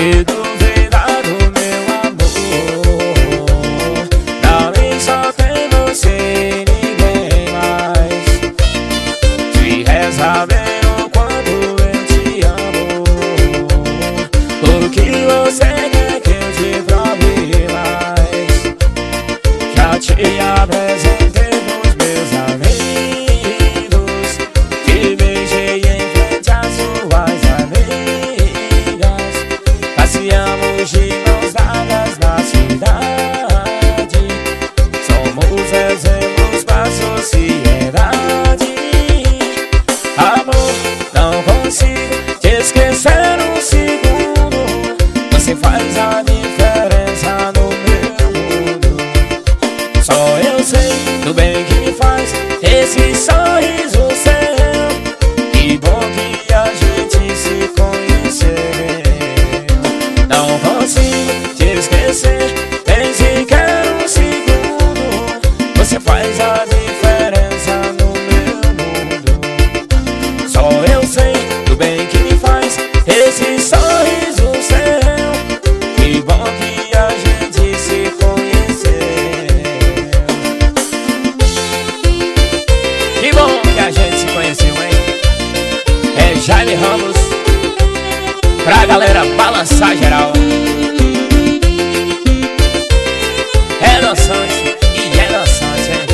que duvidar do meu amor? Pra mim só tem você e ninguém mais. Te reza bem o quanto eu te amo. O que você quer que eu te prove mais? Já te apresentei pros meus amigos, te beijei em frente às suas amigas. Passeamos de mãos dadas na cidade, somos exemplos pra sociedade. Amor, não consigo te esquecer um segundo. Você faz a diferença no meu mundo. Só eu sei do bem que me faz esse sorriso seu. Que bom que a gente se conheceu. Não consigo te esquecer nem sequer um segundo. Você faz a diferença no meu mundo. Só eu sei do bem que me faz esse sorriso seu. Que bom que a gente se conheceu. Que bom que a gente se conheceu, hein? É Jaime Ramos, pra galera balançar geral. É dançante e é dançante, hein?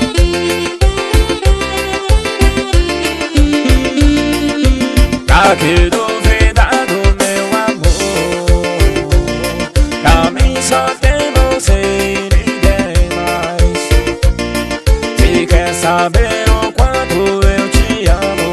Pra que duvidar do meu amor? Pra mim só tem você e ninguém mais. Se quer saber o quanto eu te amo,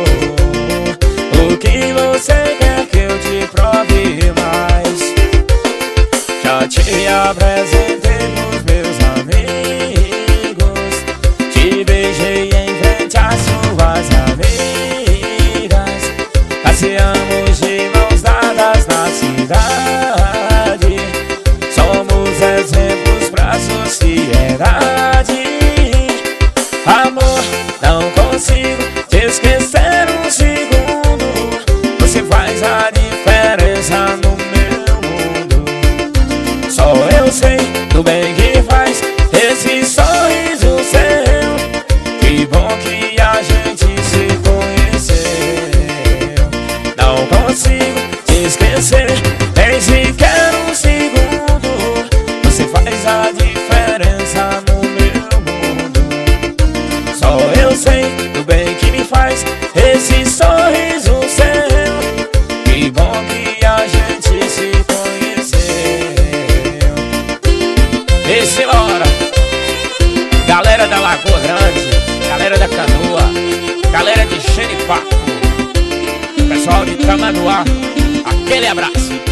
o que você quer que eu te prove mais? Já te apresentei pros meus amigos, te beijei em frente às suas amigas. Passeamos de mãos dadas na cidade, somos exemplos pra sociedade. Amor, não consigo te esquecer um segundo. Você faz a diferença no meu mundo. Só eu sei do bem que faz esse sorriso seu. Que bom que a gente se conheceu. Não consigo te esquecer nem sequer um segundo. Você faz a diferença no meu mundo. Só eu sei do bem que me faz esse sorriso seu. Que bom que a gente se conheceu. E simbora, galera da Lagoa Grande, galera da Canoa, galera de Xeripapo, pessoal de Tamanduá, aquele abraço.